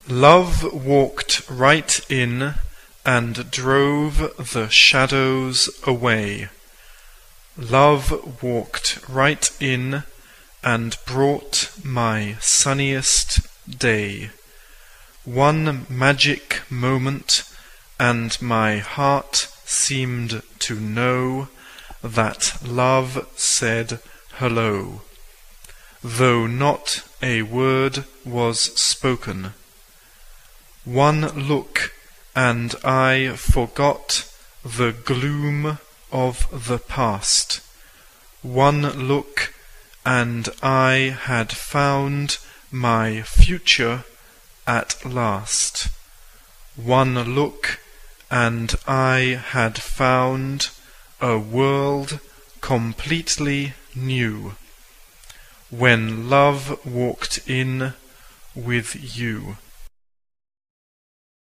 Love walked right in and drove the shadows away. Love walked right in and brought my sunniest day. One magic moment, and my heart seemed to know that love said hello, though not a word was spoken. One look, and I forgot the gloom of the past. One look, and I had found my future at last. One look, and I had found a world completely new, when love walked in with you.